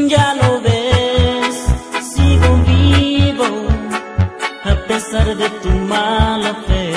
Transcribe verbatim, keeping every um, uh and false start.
Ya lo ves, sigo vivo a pesar de tu mala fe.